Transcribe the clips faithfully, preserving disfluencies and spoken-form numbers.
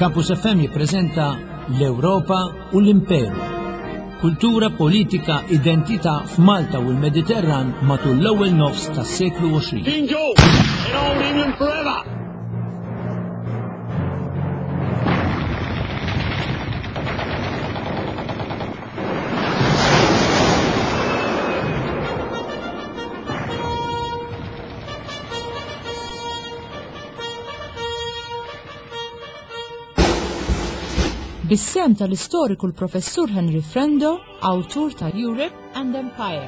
Campus F M jippreżenta l-Ewropa u l-Imperu. Kultura, politika, identità f'Malta u l-Mediterran matul l-ewwel nofs tas-seklu għoxrin. King George, and old England forever! Bis-sem tal-istoriku l-Professur Henry Frendo, awtur ta' Europe and Empire.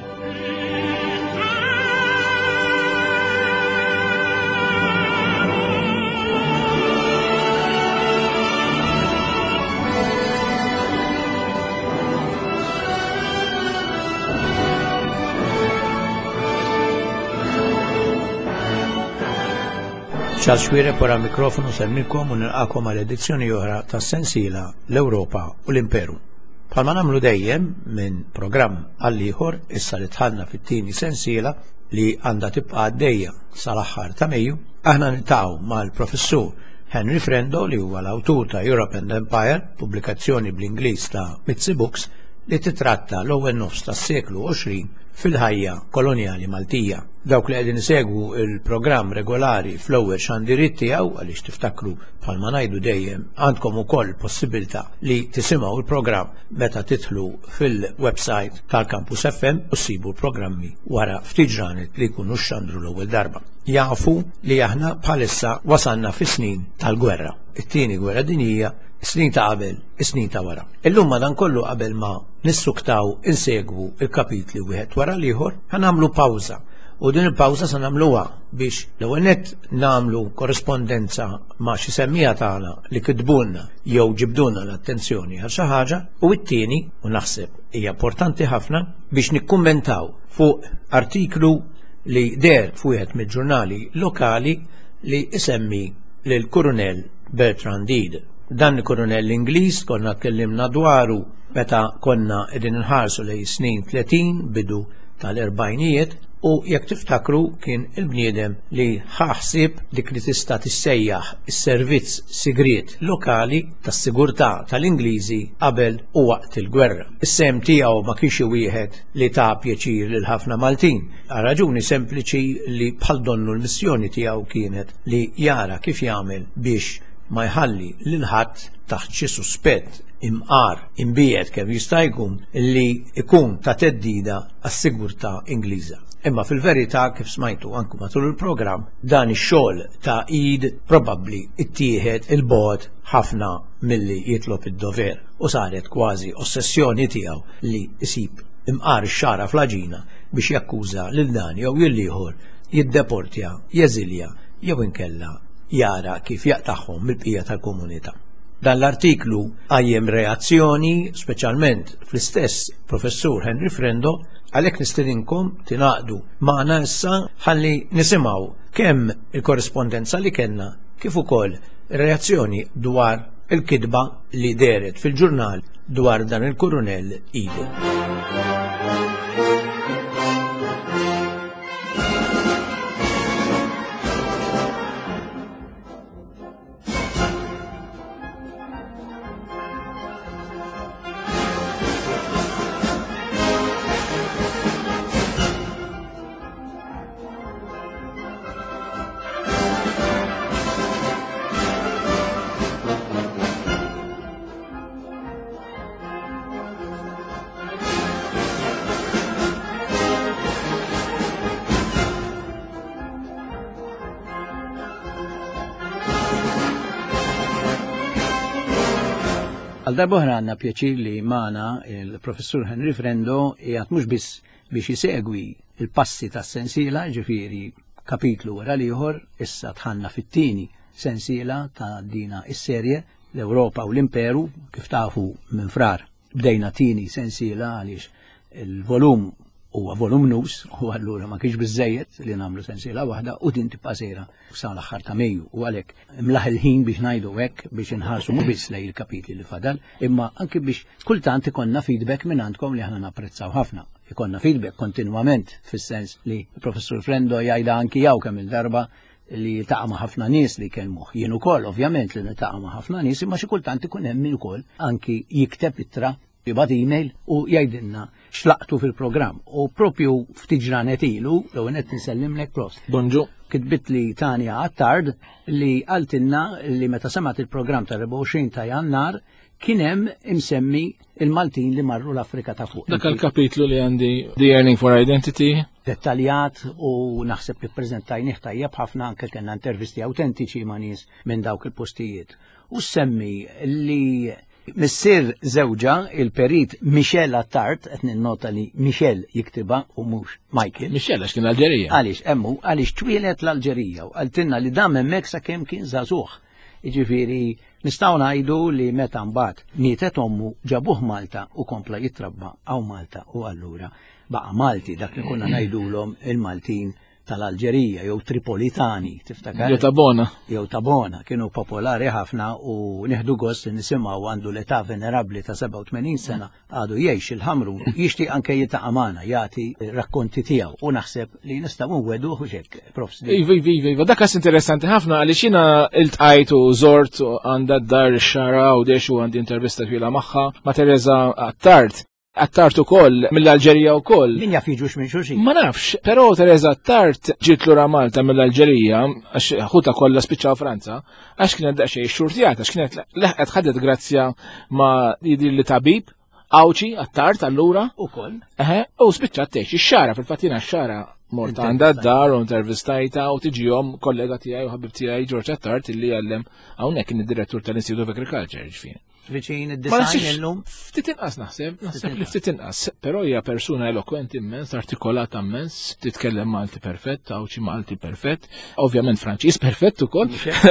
Ċal xwire pora mikrofonu semmilkom u nilqakom għal edizzjoni oħra ta' sensiela l-Ewropa u l-Imperu. Bħalma nagħmlu dejjem minn programm għal ieħor issa li tħallna fit-tieni sensiela li għandha tibqa' għaddejja sal-aħħar ta' Mejju, aħna niltaqgħu mal-Professur Henry Frendo li huwa l-awtur ta' Europe and Empire, pubblikazzjoni bl-Ingliż ta' Mitzi Books li titratta l-ewwel nofs tas-seklu għoxrin fil-ħajja koloniali Maltija. Dawk li qegħdin isegwu il-programm regolari fl-ewwel xandirit tiegħu għaliex tiftakru bħalma ngħidu dejjem għandkom ukoll possibilità li tisimgħu il-programm meta tidħlu fil-website tal-Campus F M u ssibu l-programmi wara ftit ġranet li jkunu xxandru l-ewwel darba. Jafu li aħna bħalissa wasanna fis-snin tal-gwerra. It-tieni gwerra dinjija, snin ta' qabel, snin ta' wara. Illum madankollu qabel ma nissuktaw insegwu il-kapitli wieħed wara l-ieħor, ħanamlu pawża. U din il-pawża se nagħmluha biex l-ewwel nett nagħmlu korrespondenza ma' xi semmija tagħna li kitbulna jew ġibdulna l-attenzjoni għal xi ħaġa, u t-tieni, u naħseb hija importanti ħafna biex nikkummentaw fuq artiklu li der f'wieħed mill-ġurnali lokali li isemmi lil Kurunell Bertrand Deed. Dan il-Kurunell Ingliż konna tkellimna dwaru meta konna qegħdin inħarsu lejn snin tletin bidu tal-erbajnijiet, u jekk tiftakru kien il-bniedem li ħaħsib dik li tista' tissejjaħ is-servizz sigriet lokali tas-sigurtà tal-Ingliżi qabel u waqt il-gwerra. Is-sem tiegħu ma kienx wieħed li ta' pjaċir lil ħafna Maltin, għal raġuni sempliċi li bħal donnu l-missjoni tiegħu kienet li jara kif jagħmel biex ma jħalli lil ħadd taħt xi suspett imqar imbiet kemm jista' jkun li ikun ta' teddida għas-sigurtà Ingliża. Imma fil-verità kif smajtu anke matul il-programm dan ix-xogħol ta' id probabbli ittieħed il-bogħod ħafna milli jitlob id-dover u saret kważi ossessjoni tiegħu li jsib imqar ix-xara fl-aġina biex jakkuża lil dan jew lil ieħor jiddeportja, jeżilja jew inkella jara kif jaqtaħħom mill-bqija tal-komunità. Dan l-artiklu għajjem reazzjoni, speċjalment fl-istess Professur Henry Frendo, għalhekk nistedinkom tingħaqdu magħna issa ħalli nisimgħu kemm il-korrespondenza li kellna kif ukoll reazzjoni dwar il-kidba li deret fil-ġurnal dwar dan il-Kurunell Deed. Għal darba oħra għandna pjaċir li magħna il-Professur Henry Frendo qiegħed mhux biss biex isegwi il-passi tas-sensiela, ġifieri kapitlu wara l-ieħor, issa tħanna fit-tieni sensiela ta' dina is-serje l-Ewropa u l-Imperu, kif tafu minn frar. Bdejna tieni sensiela għaliex il-volum huwa voluminus u allura ma kienx biżejjed li nagħmlu sensiela waħda u din tibqa' sejra sa l-aħħar ta' Mejju u għalhekk imlaħ il-ħin biex ngħidu hekk biex inħarsu mhux biss lejn il-kapitli li fadal, imma anke biex kultant ikollna feedback minn għandkom li aħna napprezzaw ħafna. Ikollna feedback kontinwament fis-sens li il-Professur Frendo jgħidha anki jew kemm il-darba li taqa' ma' ħafna nies li kelmuh. Jien ukoll ovvjament li nitaqa' ma' ħafna nies, imma xi kultant ikun hemm min ukoll anki jikteb ittra jibgħat email u jgħidilna x'laqtu fil-programm. U propju ftit ġranet ilu jew qed insellimlek prost. Bonġu. Kitbit li Tanja Attard li qaltilna li meta semat il-programm ta' erba' u għoxrin ta' Jannar kien hemm imsemmi il-Maltin li marru l-Afrika ta' fuq. Dak il-kapitlu li għandi The Yearning for Identity. Dettaljat u naħseb li ppreżentajnih tajjeb ħafna anke kellna intervisti autentiċi ma' nies minn dawk il-postijiet. U semmi li missier żewġa il-perit Michel Attard, qed ninnota li Michel jiktiba u mhux Michael. Michel għax kien Alġerija. Għaliex hemmu għaliex twilet l-Alġerija u għaltinna li dam hemmhekk sakemm kien żagħżugħ. Jiġifieri nistgħu ngħidu li meta mbagħad mietet ommu ġabuh Malta u kompla jitrabba għaw Malta u allura baqa' Malti dak li konna ngħidulhom il-Maltin tal-Alġerija jew Tripolitani, tiftakar? Jew Tabona. Jew Tabona kienu popolari ħafna u nieħdu gost nisimgħu għandu l-età venerabbli ta' seba' u tmenin sena għadu jgħix il-ħamru jixtieq anke jitaqa' magħna jagħti rakkonti tiegħu u naħseb li nistgħu nweduh hekk profs. Iva, iva, iva, dak kas interessanti ħafna għaliex jiena iltqajt u żort għandha d-dar ix-xara u dexu għandi intervista twila magħha ma' Teresa Attard. Attart ukoll mill-Alġerija wkoll. Min jaf jiġux minn xulxin? Ma nafx, però Teresa Attart ġiet lura Malta mill-Alġerija għax ħuta kollha spiċċaw Franza għax kienet daqsxejn xurtjat għax kienet leħqet ħadet grazzja ma' jidir li tabib Awċi Attart allura ukoll. Eħe, u spiċċat tgħix ix-xara fil-fatina x-xara mort għandha d-dar u intervistajta u tiġihom kollega tiegħi u ħabib tiegħi George Attart illi għallem hawnhekk kien id-direttur tal-Institute of Agriculture ġifieri. Viċin id-design illum? Ftit inqas naħseb, naħseb li ftit inqas, però hija persuna elokwenti immens, artikolata immens, titkellem Malti perfett, Awċi Malti perfett, ovvjament Franċiż perfett ukoll.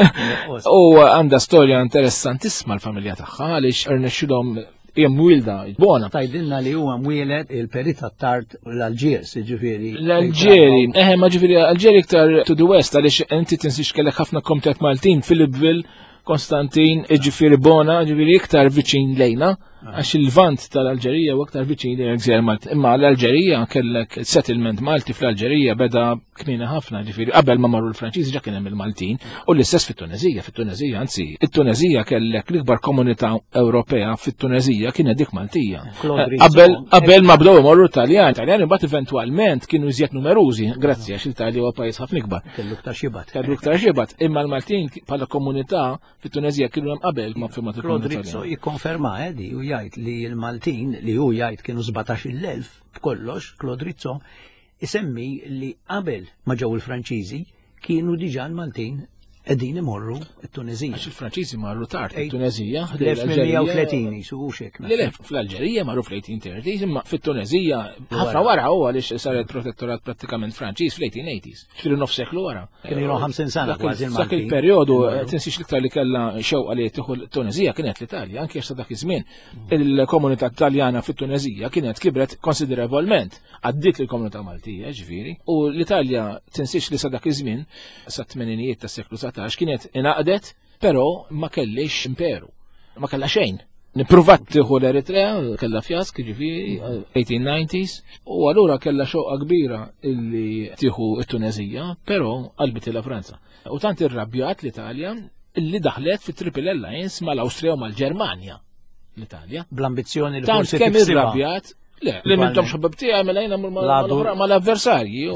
U għandha storja interessantissima l-familja tagħha għaliex irnexxilhom hija mwilda bona. Tajdilna li huwa mwieled il-perit Attard l-Alġiers, ġifieri. L-Alġieri, eħe ma ġifieri Alġieri iktar to the west għaliex inti tinsix kellek ħafna komtet Maltin, Philippeville, Konstantin, ġifiri Bona, ġifiri iktar viċin lejna, għax il-vant tal-Alġerija u iktar viċin lejna gżir Malti. Imma l-Alġerija kellek settlement Malti fl-Alġerija beda kmina ħafna, ġifiri qabel ma marru l-Franċiżi ġa kien hemm il-Maltin u l-istess fit-Tunezija, fit-Tunezija anzi, it-Tunezija kellek l-ikbar komunità Ewropea fit-Tunezija kienet dik Maltija. Qabel qabel ma bdew imorru Taljan, Taljan imbagħad eventwalment kienu iżjed numerużi, grazzi għax il-Talja huwa pajjiż ħafna ikbar. Kellu iktar xibat. Kellu iktar xibat, imma l-Maltin bħala komunità fit-Tunezija kienu hemm qabel ma firmat il-Claude jikkonferma edi u jgħid li l-Maltin li hu jgħid kienu żbatax-il elf b'kollox, Claude Rizzo isemmi li qabel ma ġew il-Franċiżi kienu diġà l-Maltin qegħdin imorru t-Tunezija. Għax il-Franċiżi marru tard it-Tunezija. l-elf u tletin jisu xek. L-elf fl-Alġerija marru fl-eighteen thirties imma fit-Tunezija ħafna wara u għaliex saret protettorat prattikament Franċiż fl-eighteen eighties. Ġifieri nofs seklu wara. Kien ilu ħamsin sena kważi Dak il-perjodu tinsix l-iktar li kellha xewqa li tieħu l-Tunezija kienet l-Italja, anke sa dak iż-żmien il-komunità Taljana fit-Tunezija kienet kibret konsiderevolment għaddiet lill-komunità Maltija ġifieri u l-Italja tinsix li sa dak iż-żmien sa t-tmeninijiet tas-seklu satax kienet inaqdet, però ma kellix imperu, ma kellha xejn. Nippruvat tieħu l-Eritrea, kellha fjask ġifieri eighteen nineties, u allura kellha xoqqa kbira illi tieħu t-Tunezija, però qalbit ilha Franza. U tant irrabjat l-Italja illi daħlet fit-Triple Alliance mal-Awstrija u mal-Ġermanja. L-Italja. Bl-ambizzjoni li forsi kemm irrabjat, le, li mintom xabbab tiegħi mela jiena mal-avversarji.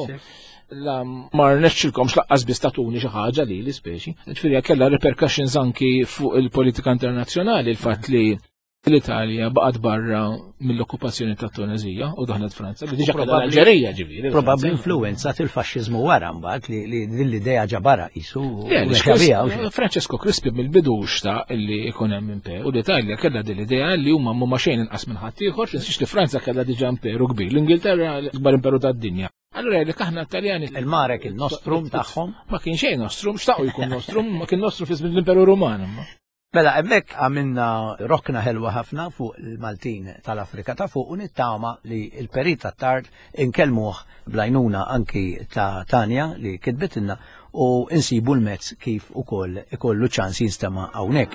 La mar neċċilkom xlaqqas bistatuni xi ħaġa li li speċi. Ġifieri kellha repercussions anki fuq il-politika internazzjonali il-fatt li l-Italja baqgħet barra mill-okkupazzjoni ta' Tunezija u daħlet Franza li diġà kellha l-Alġerija ġifieri. Probabbli influenza til-faxxiżmu wara mbagħad li din l-idea ġabara qisu. Francesco Crispi mill-bidu xtaq illi jkun hemm imperu u l-Italja kellha din l-idea li huma ma xejn inqas minn ħadd ieħor insix li Franza kellha diġà imperu kbir. L-Ingilterra l-ikbar imperu tad-dinja. Allora li aħna Taljani il-marek il-nostrum tagħhom ma kien xejn nostrum, xtaqgħu jkun nostrum, ma kien nostrum fis l-Imperu Ruman. Mela hemmhekk għamilna rokna ħelwa ħafna fuq il-Maltin tal-Afrika ta' fuq u nittama li l-perit Attard inkellmuh blajnuna anki ta' Tanja li kitbitilna u insibu l-mezz kif ukoll ikollu ċans jinstema' hawnhekk.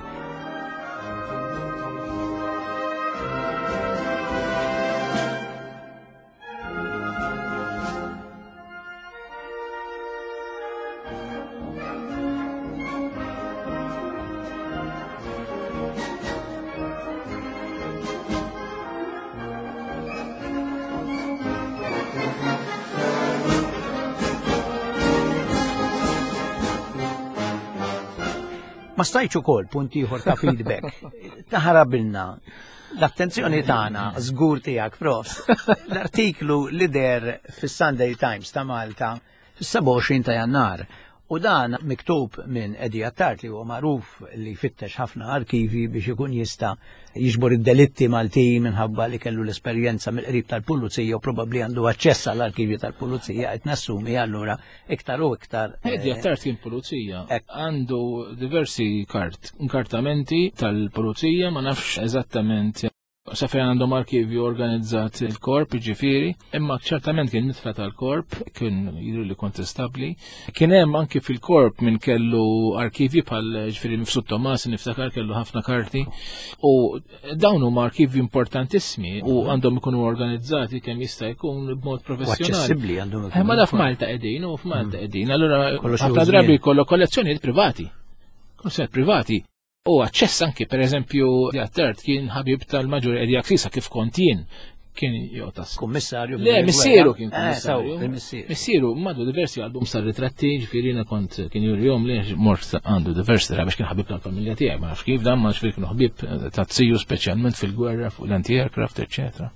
Ma stajċ ukoll punt ieħor ta' feedback. Taħarabilna l-attenzjoni tagħna żgur tiegħek prof. L-artiklu li der fis-Sunday Times ta' Malta fis-seba' u għoxrin ta' Jannar. U dan miktub minn Edi Attart li huwa magħruf li jfittex ħafna arkivi biex ikun jista' jiġbor id-delitti Maltin minħabba li kellu l-esperjenza mill-qrib tal-pulizija u probabbli għandu aċċess għall-arkivi tal-pulizija qed nassumi allura iktar u iktar. Edi Attart kien pulizija. Għandu diversi kart, inkartamenti tal-pulizija, ma nafx eżattament Safer għandhom arkivi organizzat il-korp, ġifiri, imma ċertament kien mitfa tal-korp, kien jiru li kontestabli. Kien hemm anki fil-korp minn kellu arkivi bħal ġifiri Mifsud Tomas, niftakar kellu ħafna karti, u dawn huma arkivi importantissimi u għandhom ikunu organizzati kemm jista' jkun b'mod professjonali. Aċċessibbli għandhom ikunu. Ma da f'Malta qegħdin u f'Malta qegħdin. Allura ħafna drabi jkollok kollezzjonijiet privati. Kollezzjonijiet privati. U għacċess anki, per eżempju, Edi Attart kien ħabib tal-Maġur Edi Aksisa kif kont jien, kien jotas. Kummissarju. Le, missieru kien kummissarju. Missieru, madu diversi album sar ritratti, ġifirina kont kien jurjom li mort għandu diversi biex kien ħabib tal-familja tiegħi, ma nafx kif dan ma nafx kienu ħabib ta' tziju speċjalment fil-gwerra fuq l-anti-aircraft, eccetera.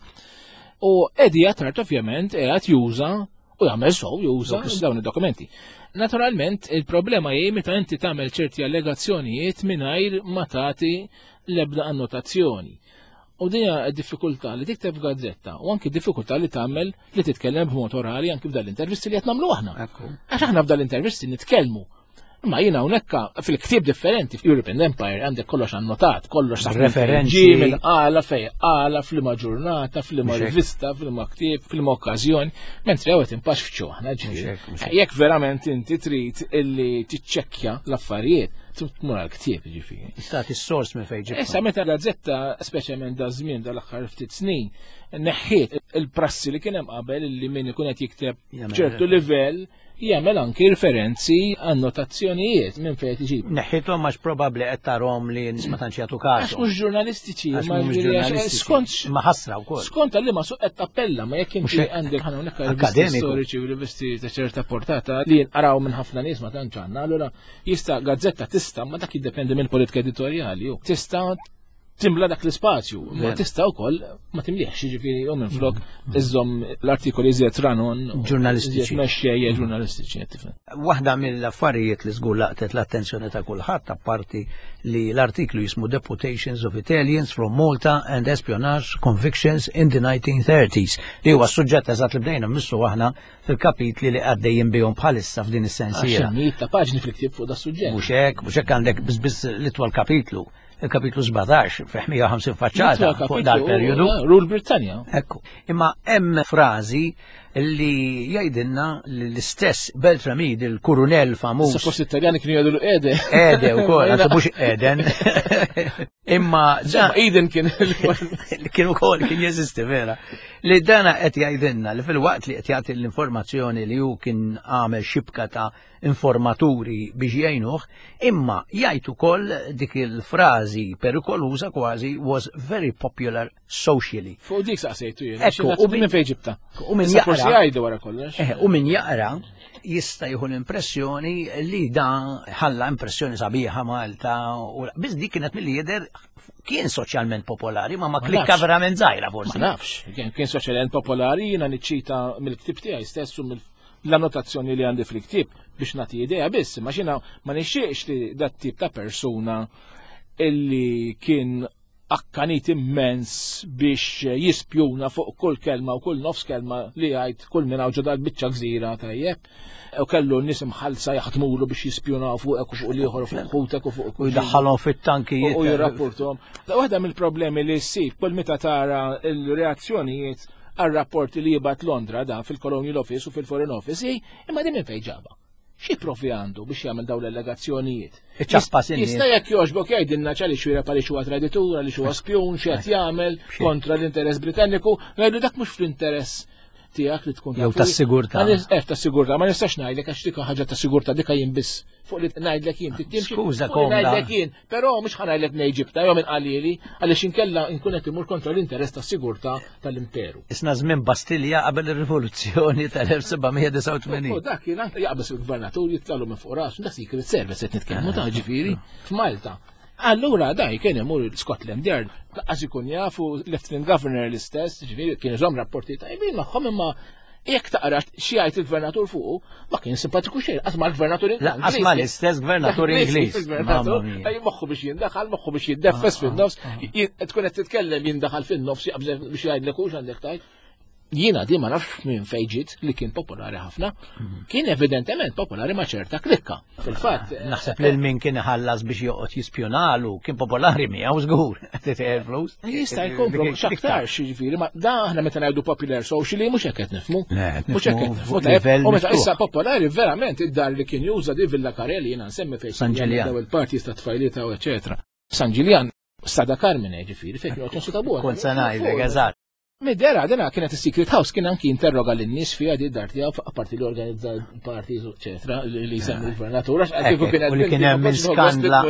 U Edi Attart ovvjament qiegħed juża u jagħmel sew juża dawn id-dokumenti. Naturalment, il-problema jgħi meta inti tagħmel ċerti allegazzjonijiet mingħajr ma tagħti l-ebda annotazzjoni. U dinja diffikultà li tikteb f'gazzetta u anki diffikultà li tagħmel li titkellem b'mod orali anki f'dal intervisti li qed nagħmlu aħna. Għax aħna f'dal intervisti nitkellmu. Imma jiena hawnhekk fil-ktieb differenti f'European Empire għandek kollox annotat, kollox referenzi minn qala fejn qala f'liema ġurnata, f'liema rivista, f'liema ktieb, f'liema okkażjoni, mentri hawn impax f'ċo aħna ġifieri. Jekk verament inti trid illi tiċċekkja l-affarijiet, tmur għal-ktieb ġifieri. Stati s-sors minn fejn ġibhom. Issa meta gazzetta speċjalment da żmien dal-aħħar ftit snin, neħħiet il-prassi li kien hemm qabel illi min ikun qed jikteb ċertu livell jagħmel anki referenzi annotazzjonijiet minn fejn tiġib. Neħħithom għax probabbli qed tarhom li nies ma tantx jagħtu każ. Għax mhux ġurnalistiċi, ma skont ma ħassra wkoll. Skont li ma suq qed tappella ma jekk inti għandek ħana hawnhekk rivisti storiċi u rivisti ta' ċerta portata li nqaraw minn ħafna nies ma tantx għandna, allura jista' gazzetta tista' ma dak jiddependi mill-politika editorjali ju. Tista' timla dak l-ispazju, ma tista' wkoll ma timliex ġifieri u minflok iżżomm l-artikoli żied ranon ġurnalistiċi. Mexxejja ġurnalistiċi tifhem. Waħda mill-affarijiet li żgur laqtet l-attenzjoni ta' kulħadd apparti li l-artiklu jismu Deportations of Italians from Malta and Espionage Convictions in the nineteen thirties li huwa s-suġġett eżatt li bdejna missu aħna fil-kapitli li għaddejjin bihom bħalissa f'din is-sensiera. Għaxin ta' paġni fil-ktieb fuq da' suġġett. Mhux hekk, mhux hekk għandek biss l-itwal kapitlu. Il-kapitlu sebgħtax fi ħmija u ħamsin faċċata fuq dal-perjodu. Rul Britannia. Ekku. Imma hemm frażi li jgħidilna l-istess Beltramid, il-kurunell famuż. Suppost Italjani kienu jgħidu Ede. Ede wkoll, għandu mhux Eden. Imma Eden kien kien ukoll kien jeżisti vera. Li dana qed jgħidilna li fil-waqt li qed jagħti l-informazzjoni li hu kien għamel xibka ta' informaturi biex jgħinuh, imma jgħid ukoll dik il-frażi perikoluża kważi was very popular socially. Fuq dik saqsejtu jien. Ekku, u min fejn ġibta. U min jaqra jgħidu wara kollox. U min jaqra jista' jieħu l-impressjoni li dan ħalla impressjoni sabiħa Malta u biss dik kienet milli jidher kien soċjalment popolari ma ma klikka verament żgħira forsi. Ma nafx, kien soċjalment popolari jiena niċċita mill-ktieb tiegħi stessu l-annotazzjoni li għandi fil-ktieb biex nagħti idea biss, ma xina ma nixxieqx li dat tip ta' persuna illi kien akkanit immens biex jispjuna fuq kull kelma u kull nofs kelma li għajt kull minn għawġa dal-bicċa gżira tajjeb. U kellu n-nisim ħalsa jaħdmulu biex jispjuna fuq u fuq liħor u fuq kutek u fuq u jdaħħalhom fit-tankijiet. U jirrapportom. Waħda mill-problemi li ssib kull meta tara l-reazzjonijiet għal-rapporti li jibat Londra da fil-Colonial Office u fil-Foreign Office, imma din minn fejn ġaba. Xi profi għandu biex jagħmel dawn l-allegazzjonijiet? Jista' jekk jogħġbok jgħidilna ċali xwira pali xuwa traditura li xuwa spjun xi qed jagħmel kontra l-interess Britanniku, ngħidu dak mhux fl-interess tiegħek li tkun Jew tas-sigurtà. Eh, tas-sigurtà, ma nistax ngħidlek għax dik ħaġa tas-sigurtà dik jien biss fuq li ngħidlek jien tittimxi. Skuża komda. Ngħidlek jien, però mhux ħanajdlek ngħidġibta jew minn qalili għaliex inkella nkun qed imur kontra l-interess tas-sigurtà tal-imperu. Isna żmien Bastilja qabel ir-rivoluzzjoni tal-elf sebgħmija disa' u tmenin. U dak kien anke jaqbes il-gvernatur jitlalu minn fuq rasu, dak Secret Service qed nitkellmu ta' ġifieri f'Malta. Allura daj kien imur Scotland Yard, għax ikun jafu Lieutenant Governor l-istess, ġifieri kien iżomm rapporti tajbin magħhom imma jekk taqra xi jgħid il-gvernatur fuqu, ma kien simpatiku xejn, qatt mal-gvernatur Ingliż. Laqas ma l-istess gvernatur Ingliż. Ej moħħu biex jindaħal, moħħu biex jiddeffes fin-nofs, tkun qed titkellem jindaħal fin-nofs jaqbżel biex jgħidlek hux għandek tajt. Jiena di ma nafx minn fejġit li kien popolari ħafna, kien evidentement popolari ma' ċerta klikka. Fil-fatt. Naħseb li l-min kien ħallas biex joqgħod jispjonalu, kien popolari miegħu żgur. Flus. Jista' jkun x'aktar xiġifieri, ma da aħna meta ngħidu popular socially mhux hekk qed nifhmu. Mhux hekk qed nifhmu. U meta issa popolari verament id-dar li kien juża di Villa Karelli jiena nsemmi fejn San Ġiljan il-parti ta' tfajlieta u eċetera. San Ġiljan Sada Carmine ġifieri fejn kienu konsultabuha. Kont se ngħidlek eżatt. Mid-dera, dena kienet il-Secret House, kien anki interroga l-nis fija di dar tiegħu apparti li organizza l-partiz, eccetera, li jsemmi l-gvernatur. U li kien hemm minn skandla.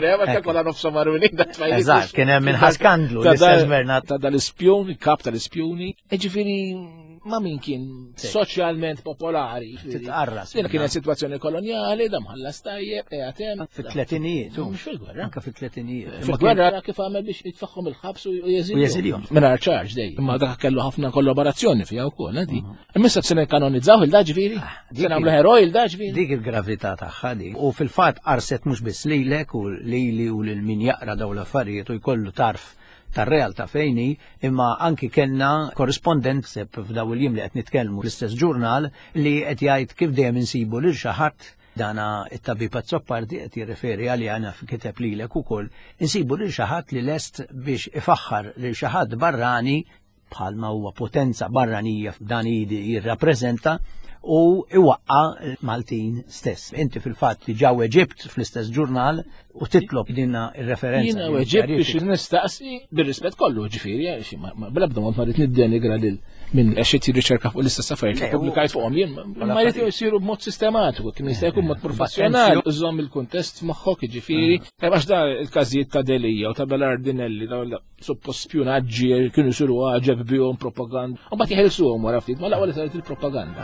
Eżatt, kien hemm minn skandlu l-istess gvernat. Ta' dal-ispjuni, kap tal-ispjuni. Ġifieri ma' min kien soċjalment popolari. Titqarras. Dina kienet situazzjoni koloniali, da mħallas tajjeb, qiegħed hemm. Fit-tletinijiet. Mhux fil-gwerra. Anke fit-tletinijiet. Fil-gwerra kif għamel biex jitfaħħom il-ħabs u jeżilhom. Mingħajr charge dejjem. Imma dak kellu ħafna kollaborazzjoni fija wkoll, di. Imissa se kanonizzaw il-da ġifieri. Se nagħmlu heroj il-da ġifieri. Dik il-gravità tagħha dik. U fil-fatt qarset mhux biss lilek u lili u lil min jaqra dawn l-affarijiet u jkollu tarf tar-realtà fejni, imma anki kellna korrispondent seb f'daw il-jiem li qed nitkellmu l-istess ġurnal li qed jgħid kif dejjem insibu lil xi ħadd dana it-tabib Azzoppardi qed jirreferi għalli għana kiteb lilek ukoll, insibu lil xi ħadd li lest biex ifaħħar lil xi ħadd barrani bħalma huwa potenza barranija f'dan jirrappreżenta u iwaqqa Maltin stess. Inti fil-fatt li ġew Eġibt fl-istess ġurnal u titlob dinna ir-referenza. Jiena Eġibt biex nistaqsi bir-rispett kollu ġifieri, bl-ebda mod ma rrid niddenigra lil minn għax riċerka fuq l-istess affarijiet li pubblikajt fuqhom jien ma jrid jsiru b'mod sistematiku, kien jista' jkun mod professjonali, iżomm il-kuntest f'moħħok jiġifieri. Għax da il-każijiet ta' Delija u ta' Belardinelli suppost spjunaġġi kienu jsiru għaġeb bihom propaganda. U mbagħad jeħelsuhom wara ftit, ma l-ewwel saret il-propaganda.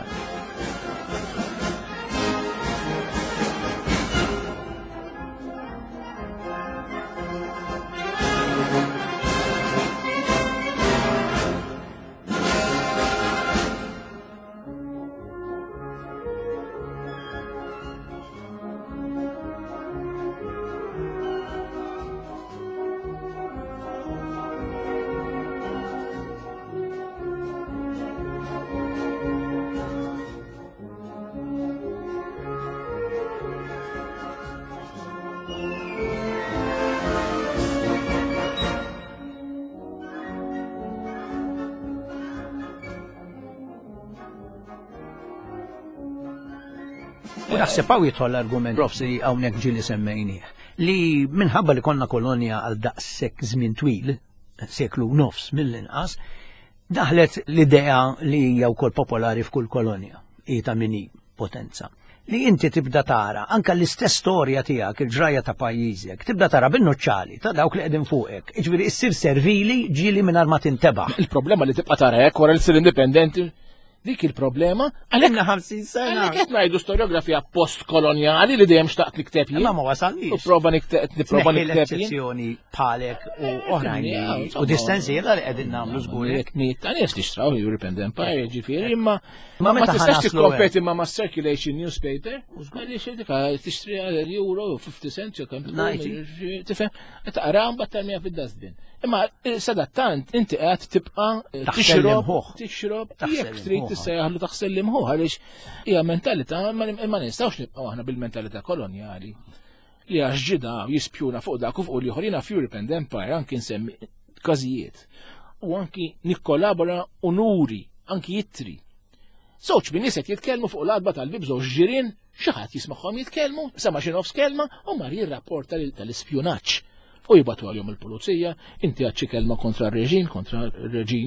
U naħseb hawn jidħol l-argument profsi hawnhekk ġieli semmejni li minħabba li konna kolonja għal daqshekk żmien twil, seklu nofs mill-inqas, daħlet l-idea li hija wkoll popolari f'kull kolonja, hi ta' min potenza. Li inti tibda tara anke l-istess storja tiegħek il-ġraja ta' pajjiżek, tibda tara bin-noċċali ta' dawk li qegħdin fuqek. Jiġifieri issir servili ġieli mingħajr ma tintebaħ. Il-problema li tibqa' tara hekk wara li tsir indipendenti dik il-problema, għalhekk ħamsin sena. Għalhekk qed ngħidu storiografija postkolonjali li dejjem xtaqt nikteb jien. Ma ma wasalniex. U prova nikteb nipprova nikteb l-eċċezzjoni bħalek u oħrajn u distenziela li qegħdin nagħmlu żgur. Jekk niet nies tixtraw European Empire ġifieri imma ma tistax tikkompeti ma ma circulation newspaper. Għaliex dik tixtri euro fifty cents jew kemm tifhem taqra mbagħad tarmija fid-dustbin. Imma sadattant inti qed tibqa' tixrob tixrob jekk trid tissejjaħlu taħsel l-imħuħ għaliex hija mentalità ma nistgħux nibqgħu aħna bil-mentalità kolonjali li għax ġida jispjuna fuq dak u fuq li ħolina f'European Empire anki nsemmi każijiet u anki nikkolabora u nuri anki jittri. Żewġ min nies qed jitkellmu fuq l-adba tal-bib żewġ ġirien xi ħadd jismagħhom jitkellmu, sema xi nofs kelma u mar jirrapporta tal-ispjunaġġ. U jibatu għal-jom il-pulizija, inti għadċi kelma kontra r-reġim, kontra r-reġim.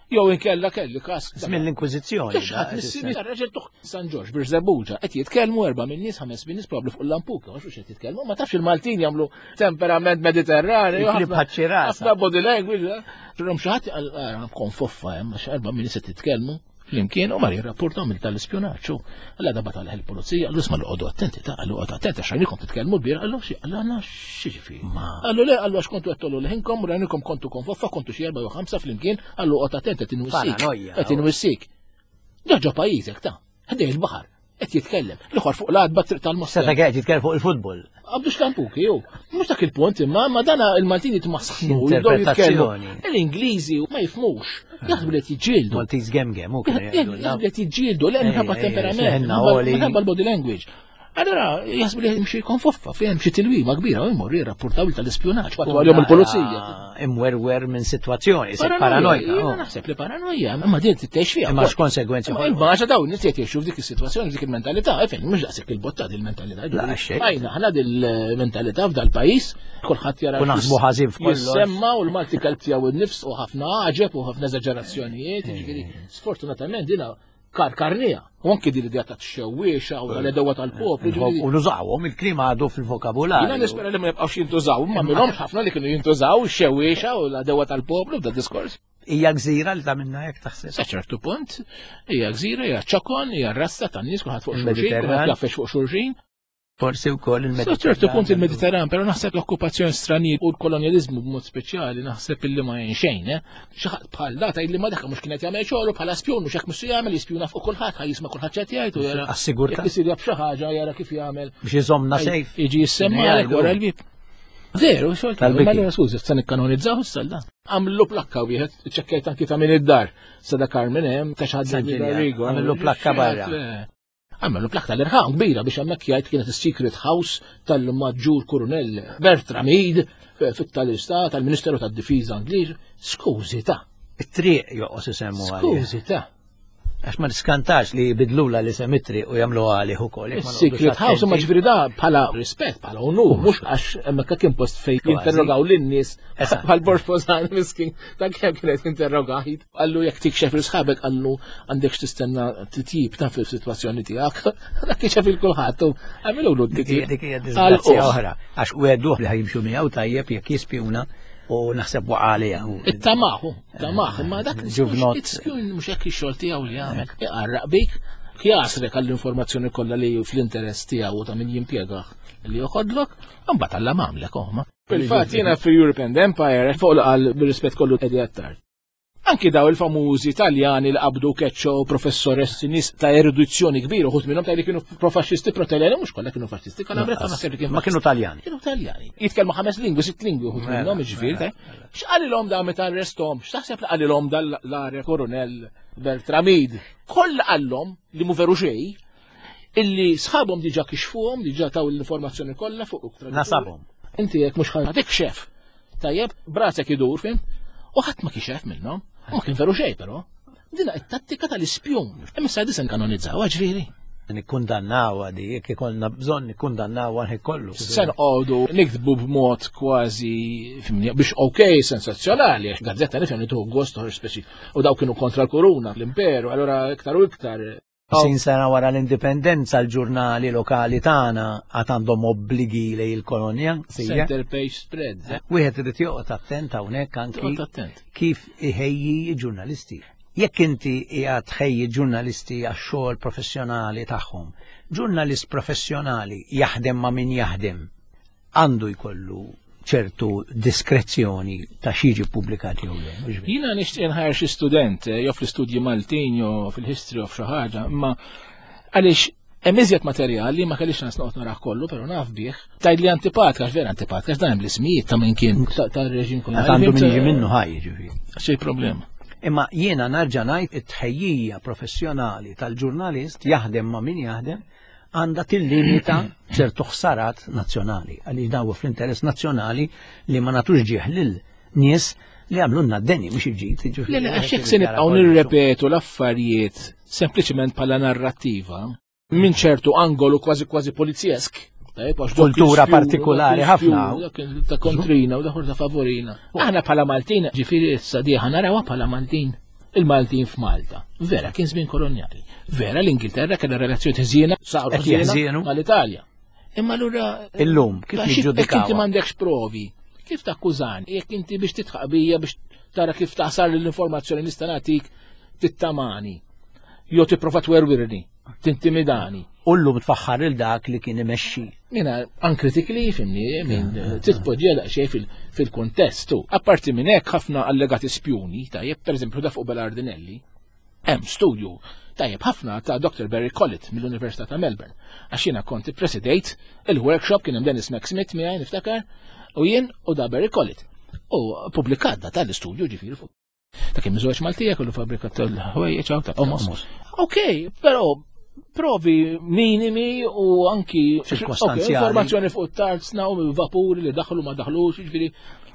Jew inkella kelli każ. Żmien l-Inkwiżizzjoni. Raġel tuħ San Ġorġ Birżebbuġa qed jitkellmu erba' min nies ħames min nies probabbli fuq l-Lampuka, mhux qed jitkellmu, ma tafx il-Maltin jagħmlu temperament mediterranju. Ħafna body language. Rom xi ħadd kon foffa hemm għax erba' min nies qed titkellmu flimkien u ma jirrapportaw mill tal-ispjonaġġ. Alla da bata l pulizija, għallu isma' l-qogħdu attenti ta' għallu qogħdu attenti għax rajnikom titkellmu l-bira, għallu xi għallu għandna xi ġifieri. Għallu le għallu għax kontu qed tollu leħinkom u rajnikom kontu kon foffa kontu xi erba' jew ħamsa flimkien, għallu qogħdu attenti qed inwissik. Qed inwissik. Ġoġo pajjiżek ta' ħdej il-baħar. Qed jitkellem. L-ieħor fuq l-għadba triq tal-Mostra. Seta qed jitkellem fuq il-futbol. Għabdux Lampuki, jew. Mhux dak il-punt imma ma dana il-Maltini tmassħnu jibdew jitkellmu. L-Ingliżi ma jifhmux. Jaħsbu li qed jiġġieldu. Maltiż gemgem ukoll. Jaħsbu li qed jiġġieldu l minħabba temperament, minħabba l-body language. Allora, jasbu li jimxie kon foffa, fejn xi tilwima kbira, u jmorri rapportaw tal-ispjonaġġ, fattu għalhom il-pulizija. Imwerwer minn sitwazzjoni, se paranoja. Jiena naħseb li paranoja, ma din titgħix fiha. Ma x'konsegwenzi. Ma ġa dawn nies qed jgħixu f'dik is-sitwazzjoni, f'dik il-mentalità, fejn mhux daqshekk il-botta din il-mentalità. Għajna aħna dil-mentalità f'dal pajjiż, kulħadd jara. U naħsbu ħażin f'kollox. Jissemma u l-Malti kalb tiegħu innifs u ħafna għaġeb u ħafna eżaġerazzjonijiet, jiġifieri sfortunatament dina karkarnija. U anke din l-idea ta' t-xewwiexa u l-edewa tal-poplu. U nużawhom il-klima għadu fil-vokabularju. Jiena nispera li ma jibqgħux jintużaw, ma minnhomx ħafna li kienu jintużaw ix-xewwiexa u l-edewa tal-poplu f'da diskors. Hija gżira li ta' minna jekk taħseb. Sa ċertu punt, hija gżira, hija ċokon, hija rassa tan-nies kulħadd fuq xulxin, kulħadd jaffex fuq xulxin. Forsi wkoll il-Mediterran. Sa ċertu punt il-Mediterran, però naħseb l-okkupazzjoni stranier u l-kolonjaliżmu b'mod speċjali naħseb illi ma xejn, xi ħadd bħal data illi ma dak mhux kienet jagħmel xogħlu bħala spjon mhux hekk mhux jagħmel jispjuna fuq kulħadd ħajjisma' kulħadd ċed jgħid u jara. Assigurta. Isir jab xi ħaġa jara kif jagħmel. Biex iżommna sejf. Jiġi jissemma għalek wara l-bib. Veru, xogħol tal-bib. Skużi, se nikkanonizzaw issa dan. Għamlu plakka wieħed, iċċekkejt anki ta' min id-dar. Sa Dakar minn hemm ta' xi ħadd għamlu plakka barra. Għamlu plak tal-irħam kbira biex hemmhekk jgħid kienet is-secret house tal-maġġur Kurunell Bertram Meade fit-tal-istat tal-Ministeru tad-Difiża Angliż. Skużi ta' it-triq joqgħod isemmu għalih. Skużi ta' għax ma niskantax li jbidlula li semitri u jagħmlu għalih ukoll. Secret house ma ġifieri da bħala rispett bħala onur mhux għax hemmhekk kien post fejn jinterrogaw lin-nies bħal Borx Pozan miskin ta' kemm kienet interrogajt. Qallu jekk tikxef il-sħabek qallu għandekx tistenna titjib ta' fil-sitwazzjoni tiegħek. Dak ikxef il-kulħadd u għamilu lu titjib. Dik hija disgrazzja oħra għax wedduh li ħajimxu miegħu tajjeb jekk jispjuna u naħseb waqalija. It-tamaħu, tamaħu, ma dak il-spjun mhux hekk ix-xogħol tiegħu li jagħmel. Iqarraq bik jasrek għall-informazzjoni kollha li fl-interess tiegħu ta' min jimpjegah li joħodlok, imbagħad alla m'għamlek oħma. Fil-fatt jiena fil-European Empire fuq qal bir-rispett kollu qegħdi attard. Anki daw il-famużi Taljani li qabdu keċċo professoressi nies ta' erudizzjoni kbira, uħud minnhom tajli kienu profaxxisti pro-Taljani, mhux kollha kienu faxxisti, Kalabria ta' naħseb li kienu. Ma kienu Taljani. Kienu Taljani. Jitkellmu ħames lingwi, sitt lingwi uħud minnhom iġifieri. X'qalilhom da meta arresthom? X'taħseb li qalilhom dal-Lara Coronel Bertram Meade? Kollha qallhom li mu veru xejn illi sħabhom diġà kixfuhom, diġà taw l-informazzjoni kollha fuq nasabhom. Inti jekk mhux ħadd xef. Tajjeb, brasek idur fim, u ħadd ma kixef minnhom. Ma kien veru xej, però. Dina it-tattika tal-ispjon. Hemm issa disen kanonizzaw, ġifieri. Nikkundannaw għadi, jekk ikollna bżonn nikkundannaw għal kollu. Se nqogħdu nikdbu b'mod kważi biex okej sensazzjonali, għax gazzetta nifhem li tuħu gost speċi u daw kienu kontra l-Kuruna, l-Imperu, allura iktar u iktar. Sin sena wara l-indipendenza l-ġurnali lokali tagħna għad għandhom obbligi lej il-kolonja. Center page spread. Wieħed irid joqgħod attent hawnhekk anki kif iħejji ġurnalisti. Jekk inti qiegħed tħejji ġurnalisti għax-xogħol professjonali tagħhom, ġurnalist professjonali jaħdem ma' min jaħdem għandu jkollu ċertu diskrezzjoni ta' xiġi pubblikati u le. Jina nixtieq nħajr xi student jew fl-istudji Maltin jew fil-history of xi ħaġa, imma għaliex hemm iżjed materjali ma kellix nas noqgħod narah kollu, però naf bih. Tgħid li antipatika, vera antipatika, dan hemm l-ismijiet ta' min kien tar-reġim kollu. Għandu min jiġi minnu ħaj ġifieri. Xi problema. Imma jiena narġa' ngħid it-tħejjija professjonali tal-ġurnalist jaħdem ma' min jaħdem għandha tillimita ċertu ħsarat nazzjonali, għalli dawu fl-interess nazzjonali li ma natux ġieħ lil nies li għamlunna d-deni, mux iġġit. Le, le, għaxek se nibqaw nirrepetu l-affarijiet sempliciment pala narrativa minn ċertu angolu kważi kważi polizjesk. Kultura partikolari ħafna. Ta' kontrina u daħur ta' favorina. Aħna pala Maltin, ġifiri s-sadiħa narawa pala Maltin. il-Maltin f'Malta. Vera kien żmien kolonjali. Vera l-Ingilterra kellha relazzjoni ħżiena saru ħżiena mal-Italja. Imma allura illum kif niġġudikaw? Jekk inti m'għandekx provi, kif takkużani? Jekk inti biex titħaqbija biex tara kif taħsar l-informazzjoni nista' nagħtik tittamani. Jew tipprova twerwirni, tintimidani. Ullu tfaħħar il dak li kien imexxi. Jiena uncritically fimni minn titpoġġja daqsxejn fil-kontestu. Apparti minn hekk ħafna allegati spjuni, tajjeb pereżempju da fuq Belardinelli, hemm studju tajjeb ħafna ta' doktor Barry Collett mill-Università ta' Melbourne. Għax jiena kont ippresidejt il-workshop kien hemm Dennis Mac-Smith miegħi niftakar u jien u da Barry Collett. U pubblikat da tal-istudju ġifieri fuq. Ta' kien miżewġ Maltija kollu fabrikat tal-ħwejjeġ u ta' Omos. Okej, però provi minimi u anki informazzjoni fuq it-tarzna u vapuri li daħlu ma daħlux, ġifieri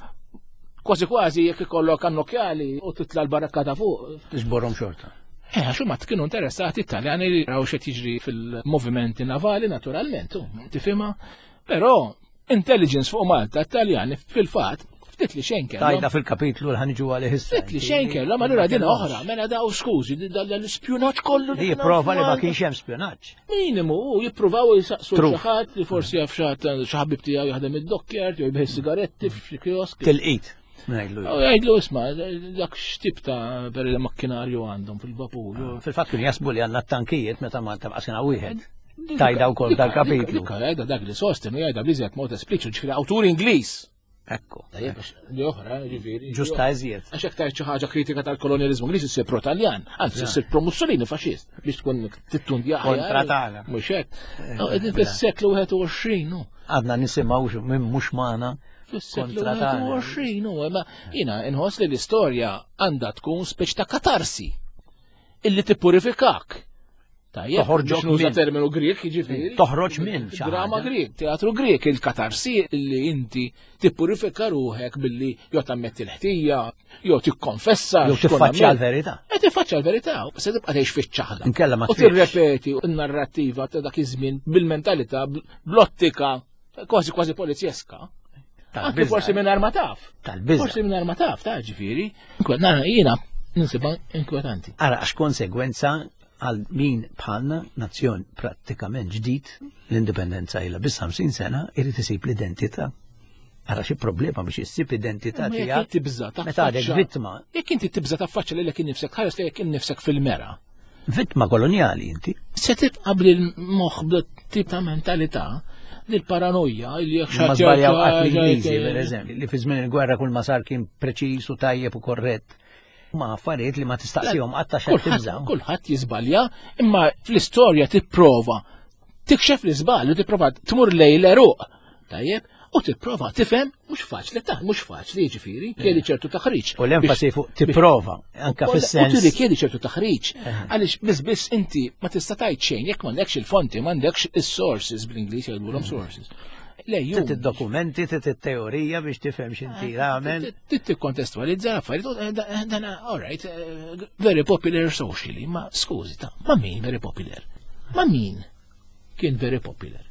kważi kważi jekk ikollok annokjali u titla l-barakkata fuq. Tiġborhom xorta. Eh, għax huma kienu interessati Italjani li raw x'qed jiġri fil-movimenti navali naturalment, tifhimha. Però intelligence fuq Malta Italjani fil-fatt ftit li xejn kellhom. Tajda fil-kapitlu l-ħanġu għalih issa. Ftit li xejn kellhom, allura din oħra, mela daw skużi, l-ispjunaġġ kollu. Li jipprova li ma kienx hemm spjunaġġ. Minimu, jippruvaw jisaqsu xi ħadd li forsi jaf xi ħabib tiegħu jaħdem id-dokkjart jew jbieħ sigaretti f'xi kiosk. Tilqit. Ngħidlu. Jgħidlu isma' dak x'tip ta' per il-makkinarju għandhom fil-vapur. Fil-fatt kienu jasbu li għandna tankijiet meta ma tabqasina wieħed. Tajda wkoll tal-kapitlu. Jgħidha dak li sostenu jgħidha bliżjed mod espliċu ġifieri awtur Ingliż. Ekku. Li oħra, ġifieri. Ġusta eżjed. Għax hekk tajt xi ħaġa kritika tal-kolonjaliżmu Ingliż issir pro-Taljan, anzi issir pro-Mussolini faxxist biex tkun tittundja kontra tagħna. Mhux hekk. Qegħdin fis-seklu wieħed u għoxrin hu. Għadna nisimgħu minn mhux magħna. Fis-seklu wieħed u għoxrin hu, imma jiena inħoss li l-istorja għandha tkun speċ ta' katarsi illi tippurifikak. Tajjeb, toħorġok minn terminu Grieg, jiġifieri. Toħroġ minn drama Grieg, teatru Grieg, il-katarsi li inti tippurifika ruħek billi jew tammetti l-ħtija, jew tikkonfessa. Jew tiffaċċja l-verità. E tiffaċċja l-verità, se tibqa' tgħix fiċ-ċaħda. Inkella ma u tirrepeti n-narrattiva ta' dak iż-żmien bil-mentalità bl-ottika kważi kważi polizjeska. Anke forsi minn arma taf. Tal-biża. Forsi minn arma taf, ta' ġifieri. Jiena nisibha inkwetanti. Ara għax konsegwenza għal min bħalna nazzjon prattikament ġdid l-indipendenza ila bis ħamsin sena irid isib l-identità. Ara xi problema biex issib identità tiegħek meta għadek vittma. Jekk inti tibża taffaċċja lilek innifsek ħares lejek innifsek fil-mera. Vittma kolonjali inti. Se tibqa' bil-moħħ b'tip ta' mentalità l-paranoja li jekk ma żbaljaw qatt l-Ingliżi pereżempju li fi żmien il-gwerra kull ma sar kien preċiż u tajjeb u korrett. Ma affarijiet li ma tistaqsihom qatt xejn tibżaw. Kulħadd jiżbalja, imma fl-istorja tipprova tikxef l-iżbal u tipprova tmur lejn l-eruq. Tajjeb, u tipprova tifhem mhux faċli ta' mhux faċli jiġifieri, kieli ċertu taħriġ. U l-enfasi fuq tipprova anke fis-sens. U kieli ċertu taħriġ. Għaliex biss biss inti ma tista' tgħid xejn jekk m'għandekx il-fonti, m'għandekx is-sources bl-Ingliż jgħidulhom sources. Tit id-dokumenti, tit id-teorija biex tifhem x'inti għamel. Tit tikkontestualizza affarijiet, dan all right, very popular socially, ma skużi ta' ma' min very popular? Ma' min kien very popular?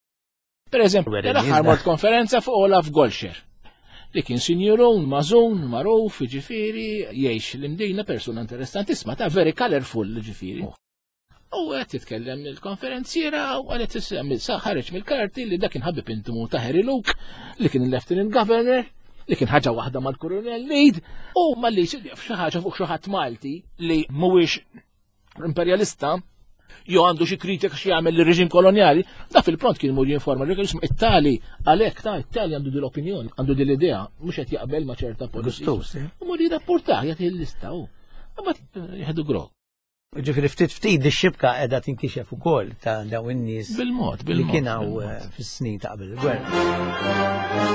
Per eżempju, l-aħħar mort konferenza fuq Olaf Golscher li kien sinjurun, mażun, magħruf, ġifieri, jgħix l-imdejna persuna interessantissima ta' very colorful ġifieri. U għet jitkellem il-konferenziera u għalet ħareġ mill-karti li dakin ħabib intimu ta' Harry Luke li kien il-Lieutenant Governor li kien ħaġa waħda mal-Coronel Meade u malli xaħġa fuq xaħat Malti li mhuwiex imperialista jew għandu xi kritika xi jagħmel lir-reġim kolonjali, da fil-pront kien mur jinforma li kien it-tali għalhekk ta' it-tali għandu din l-opinjoni, għandu din l-idea mhux qed jaqbel ma' ċerta politika. U mur jirrapportah jagħti l-lista u mbagħad jieħdu grog. Ġifiri ftit ftit ix-xibka qiegħda tinkixef ukoll ta' dawn in-nies bil-mod li kienu fis-snin ta' qabel il-gwerra.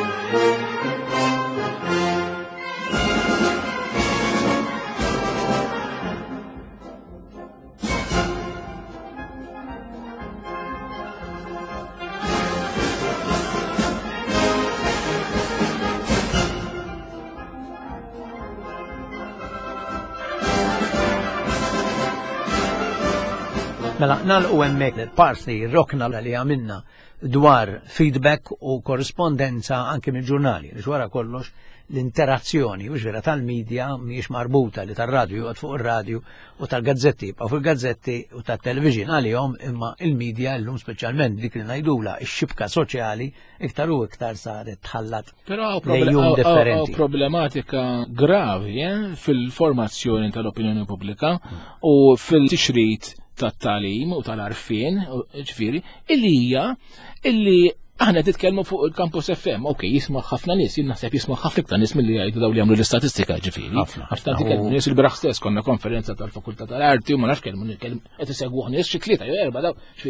Mela, nagħlqu hemmhekk il-parti rokna li għamilna dwar feedback u korrispondenza anke mill-ġurnali. Għax wara kollox l-interazzjoni u ġvera tal-medja mhijiex marbuta li tar-radju jgħod fuq ir-radju u tal-gazzetti jibqa' fuq il-gazzetti u tat-television għalihom imma il-medja llum speċjalment dik li ngħidula x-xibka soċjali iktar u iktar saret tħallat lejjum differenti. Problematika gravi fil-formazzjoni tal-opinjoni pubblika u fil-tixrid tat-talim u tal-arfin, ġifieri, illi hija illi aħna titkellmu fuq il-Campus F M, ok, jisma' ħafna nies, jien naħseb jisma' ħafna iktar nies milli jgħidu dawn li jagħmlu l-istatistika ġifieri. Ħafna titkellmu nies il-biraħ stess konna konferenza tal-Fakultà tal-Arti u ma nafx kellmu nitkellmu qed isegwuh nies xi tlieta jew erba' daw.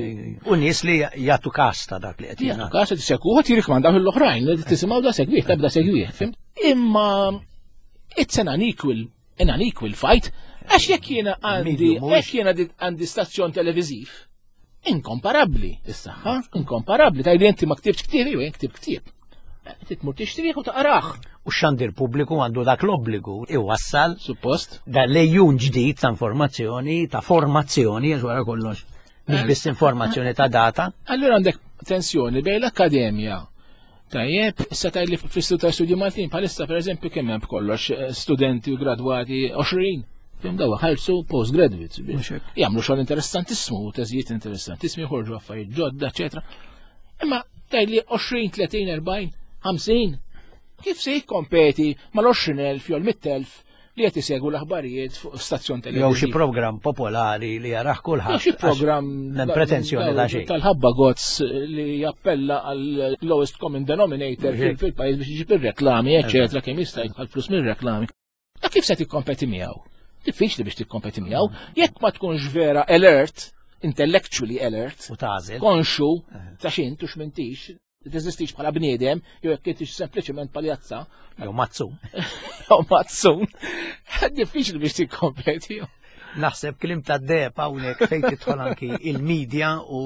U nies li jagħtu każ ta' dak li qed jagħtu każ qed isegwuh qed jirrikmandaw lill-oħrajn li tisimgħu da segwih, tabda segwih, fim? Imma it's an unequal an unequal fight għax jekk jiena għandi jekk jiena għandi stazzjon televiżiv inkomparabbli, is-saħħa, inkomparabbli, tajli inti ma ktibx ktieb jew ktib ktieb. Titmur tixtrih u taqrah. U xandir pubbliku għandu dak l-obbligu iwassal suppost da lejjun ġdid ta' informazzjoni, ta' formazzjoni, għax wara kollox. Mhix biss informazzjoni ta' data. Allura għandek tensjoni bejn l-akkademja. Tajjeb, issa tajli fl-Istitut ta' Studji Maltin bħalissa pereżempju kemm hemm kollox studenti u gradwati għoxrin. Fim dawa ħalsu postgraduates biex jagħmlu xogħol interessantissimu u teżjiet interessantissimu jħorġu affarijiet ġodda, eċetera. Imma tajli għoxrin, tletin, erbgħin, ħamsin. Kif se jikkompeti mal-għoxrin elf jew l-mitt elf li qed isegwu l-aħbarijiet fuq stazzjon televiżiv. Jew xi programm popolari li jaraħ kulħadd. Xi programm hemm pretenzjoni ta' xejn. Tal-ħabba Gozz li jappella għal lowest common denominator fil-pajjiż biex iġib ir-reklami, eċetera, kemm jista' jidħol flus mir-reklami. Kif se tikkompeti miegħu? Diffiċli biex tikkompeti miegħu, jekk ma tkunx vera alert, intellectually alert, u tażel, konxu ta' xint u x'mintix, teżistix bħala bniedem, jew jekk intix sempliċement paljazza, jew mazzun. Jew mazzun. Diffiċli biex tikkompeti. Naħseb klim ta' deb hawnhekk fejn tidħol anki il-medja u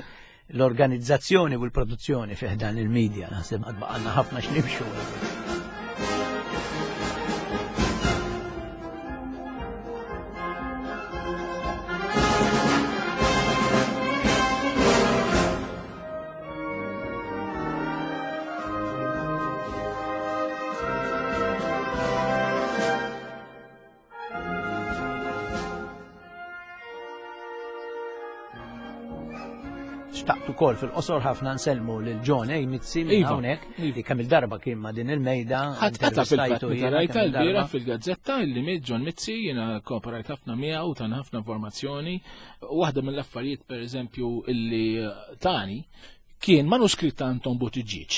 l-organizzazzjoni u l-produzzjoni fih dan il-medja, naħseb għandna ħafna x'nimxu. Xtaqtu kol fil-qosor ħafna nselmu lil-John Mizzi minn hawnhekk li kemm il-darba kien ma' din il-mejda. Ħadd fil-fatt rajta l-biera fil-gazzetta li miet John Mizzi jiena kooperajt ħafna miegħu tan ħafna informazzjoni. Waħda mill-affarijiet pereżempju illi tani kien manuskritt ta' Anton Buttigieg.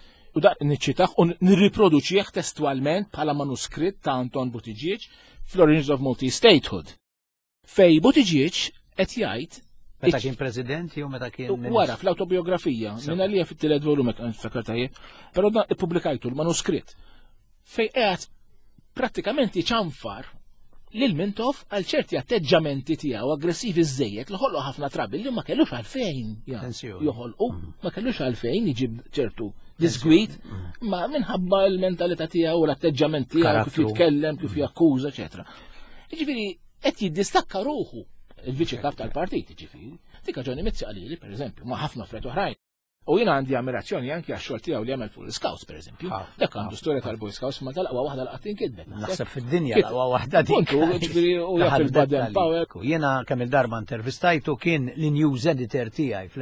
U da niċċitaħ u nirriproduċih testwalment bħala manuskritt ta' Anton Buttigieg fl-Origins of Multi-Statehood. Fej Buttigieg qed jgħid meta kien president jew meta kien wara fl-autobiografija minn għalija fit-tielet volume sekretajiet, però da ippubblikajtu l-manuskritt fej qiegħed prattikament jiċanfar lil Mintoff għal ċerti atteġġamenti tiegħu aggressivi żejjed li ħolqu ħafna trabi li ma kellux għalfejn joħolqu, ma kellux għalfejn jiġib ċertu disgwit, ma minħabba l-mentalità tiegħu u l-atteġġament tiegħu kif jitkellem, kif jakkuża, eċetera. Jiġifieri qed jiddistakka ruħu il-viċi kap tal-partit, ġifiri. Tika Johnny Mizzi għalili, per eżempju, ma ħafna fred oħrajn. U jiena għandi ammirazzjoni anki għax-xogħol tiegħu li jagħmel fuq l-Scouts, per eżempju. Dak għandu storja tal-Boy Scouts ma tal-aqwa waħda l qatt inkitbet. Naħseb fid-dinja l-aqwa waħda dik. Ġifieri u jaf il-Baden Powell. Jiena kemm il-darba intervistajtu kien l-news editor tiegħi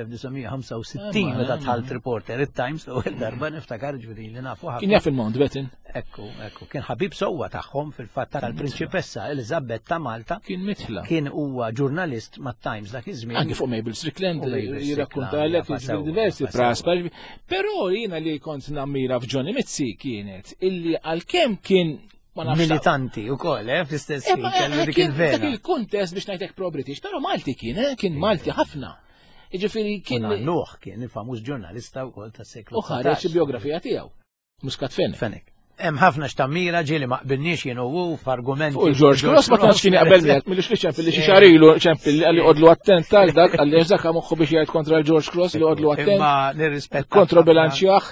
fl-1965 meta tħalt reporter it-Times u l-darba niftakar ġifieri li nafu ħafna. Kien jaf il-Mountbatten. Ekku, ekku, kien ħabib sewwa tagħhom fil-fatt tal-Prinċipessa Elizabeth ta' Malta. Kien mitħla. Kien huwa ġurnalist mat-Times dak iż-żmien. Anke fuq Mabel Strickland jirrakkuntalek diversi Praspar. Però jiena li kont nammira f'Johnny Mizzi kienet illi għalkemm kien militanti wkoll, eh, fl-istess ħin kellu dik il-vera. Dak il-kuntest biex ngħidlek pro-British, però Malti kien, kien Malti ħafna. Jiġifieri kien Nuh kien il-famuż ġurnalista wkoll tas-seklu. U ħareġ il-biografija tiegħu. Muscat Fenek. Hemm ħafna x'tammira ġieli ma qbilniex jien u f'argumenti. Fuq George Cross ma tantx kien jaqbel miegħek milli xi ċempilli xi xarilu ċempilli għalli qodlu attent għal dak għalli ġaka moħħu biex jgħid kontra l-George Cross li qodlu attent. Imma nirrispetta. Kontra bilanċjaħ.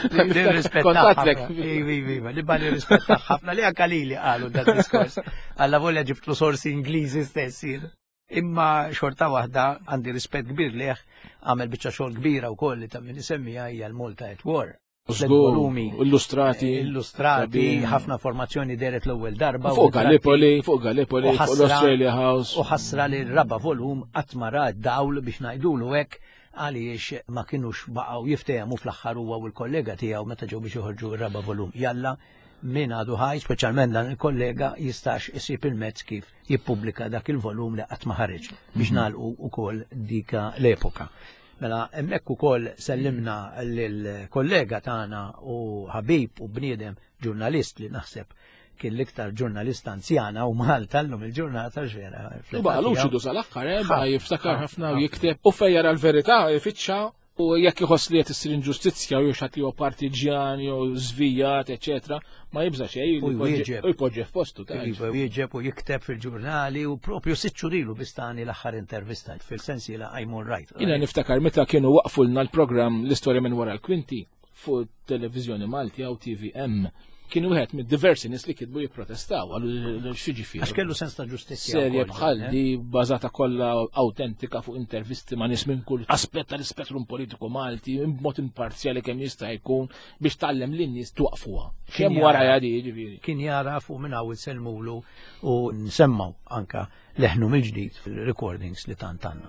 Nirrispetta. Ivi, ivi, li ba nirrispetta ħafna li anke lili qalu dak diskors. Alla volja ġibtlu sorsi Ingliżi stess. Imma xorta waħda għandi rispett kbir liħ għamel biċċa xogħol kbira wkoll li ta' min isemmija hija l-Malta at War. volumi illustrati, illustrati, ħafna formazzjoni deret l-ewwel darba. Fuq Gallipoli, fuq Gallipoli, fuq l-Australia House. U ħassra li r-raba volum għatmara dawl biex ngħidulu hekk għaliex ma kienux baqgħu jiftehmu fl-aħħar huwa u l-kollega tiegħu meta ġew biex joħorġu r-raba volum. Jalla min għadu ħaj, speċjalment dan il-kollega jistax isib il-mezz kif jippubblika dak il-volum li qatt ma ħareġ biex nagħlqu wkoll dika l-epoka. Mela hemmhekk ukoll sellimna lill-kollega tagħna u ħabib u bniedem ġurnalist li naħseb kien l-iktar ġurnalista anzjana u Malta llum il-ġurnata ġvera. Baqa luċidu sal-aħħar, baqa jiftakar ħafna u jikteb u fejjar għal-verità jfittxa u jekk iħoss li qed issir inġustizzja u x'ħadd jew partiġjan jew żvijat, eċetera, ma jibża xejn u jpoġġi f'postu ta' jieġeb u jikteb fil-ġurnali u propju sitt xhur ilu bistani l-aħħar intervista fil-sensiela I'm all right. Jiena niftakar meta kienu waqfulna l-programm l-istorja minn wara l-kwinti fuq televiżjoni Malti jew T V M. Kienu wieħed mid diversi nies li kitbu jipprotestaw għal x'jiġifieri. Għax kellu sens ta' ġustizzja. Serje bħal di bażata kollha awtentika fuq intervisti ma' nies minn kull aspett tal-ispettrum politiku Malti, b'mod imparzjali kemm jista' jkun biex tgħallem lin-nies twaqfuha. Kemm wara jadi jiġifieri. Kien jara fuq minn hawn selmulu u nsemmaw anka leħnu mill-ġdid fil-recordings li tant għandna.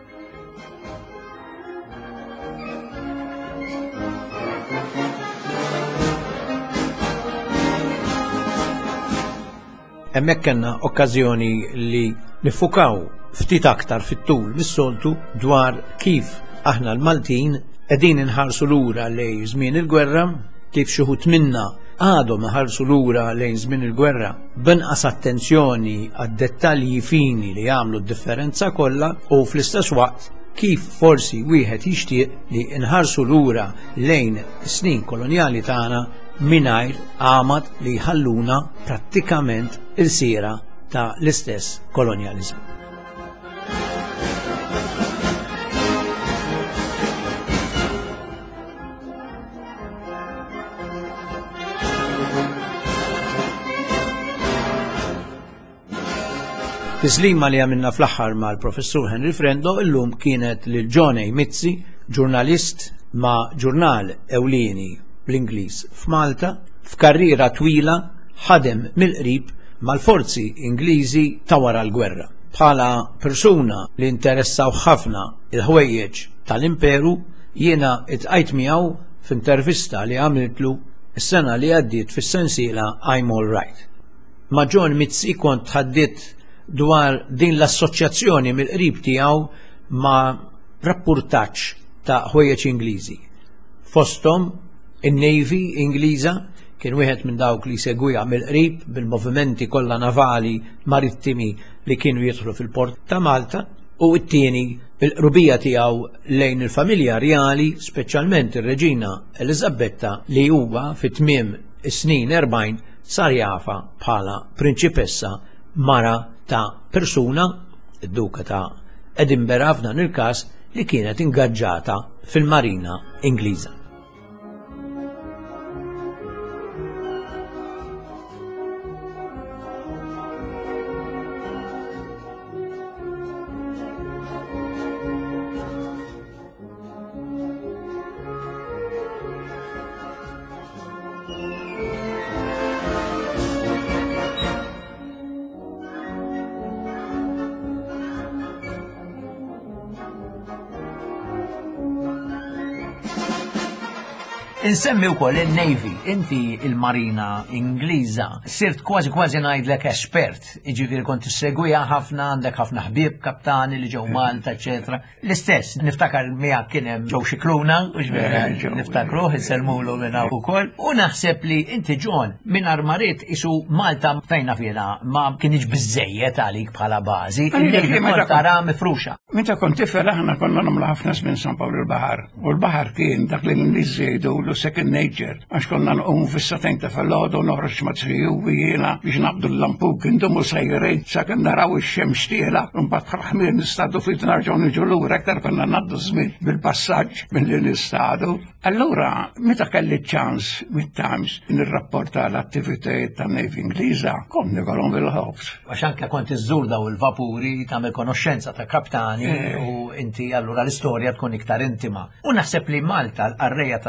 Hemmhekk kellna okkażjoni li nifukaw ftit aktar fit-tul mis-soltu dwar kif aħna l-Maltin qegħdin inħarsu lura lejn żmien il-gwerra, kif xi wħud minna għadhom iħarsu lura lejn żmien il-gwerra b'inqas attenzjoni għad-dettalji fini li jagħmlu d-differenza kollha u fl-istess waqt kif forsi wieħed jixtieq li nħarsu lura lejn is-snin kolonjali tagħna mingħajr għamad li jħalluna prattikament il-sira ta' l-istess kolonjaliżmu. Tislima li għamilna fl-aħħar mal-professur Henry Frendo illum kienet lil John A. Mizzi, ġurnalist ma' ġurnal ewlieni bl-Ingliż f'Malta, f'karriera twila ħadem mill-qrib mal-forzi Ingliżi ta' wara l-gwerra. Bħala persuna li interessaw ħafna il-ħwejjeġ tal-Imperu, jiena itqajt miegħu f'intervista li għamiltlu s-sena li għaddiet fis-sensiela I'm all right. Ma' John Mizzi kont ħaddiet dwar din l-assoċjazzjoni mill-qrib tiegħu ma' rapportaġġ ta' ħwejjeġ Ingliżi. Fosthom in-Navy Ingliża kien wieħed minn dawk li segwija mill-qrib bil-movimenti kollha navali marittimi li kienu jidħlu fil-port ta' Malta u t-tieni bil-qrubija tiegħu lejn il-familja reali, speċjalment ir-Reġina Elisabetta li huwa fit-tmiem is-snin erbgħin sar jafa bħala prinċipessa mara ta' persuna, id-duka ta' Edinburgh f'dan il-każ li kienet ingaġġata fil-Marina Ingliża. Insemmi wkoll il-Navy, inti il-Marina Ingliża, sirt kważi kważi ngħidlek espert, jiġifieri kont tissegwiha ħafna, għandek ħafna ħbieb kaptani li ġew Malta, eċetera. L-istess, niftakar miegħek kien hemm ġew Xikluna, niftakruh iselmulu minn hawn ukoll, u naħseb li inti John mingħajr marit isu Malta fejna fiha ma kienx biżejjed għalik bħala bażi, il-Navy kont tara mifruxa. Meta kont tifel aħna konna nagħmlu ħafna żmien San Pawl il-baħar, u l-baħar kien dak li l-Ingliż jgħidu second nature, għax konna nqum fis-satejn ta' fil-ħodu noħroġ ma' triju u jiena biex naqbdu l-lampuk indumu sejrin sakemm naraw ix-xemx tiela u mbagħad ħmir nistadu ftit narġgħu niġu lura aktar konna ngħaddu żmien bil-passaġġ milli nistadu. Allura meta kelli ċans mit-Times nirrapporta l-attivitajiet tan-Navy Ingliża kont nikolhom bil-ħobs. Għax anke kont iżżur daw il-vapuri tagħmel konoxxenza ta' kaptani u inti allura l-istorja tkun iktar intima. U naħseb li Malta l-qarrejja tat-Times dak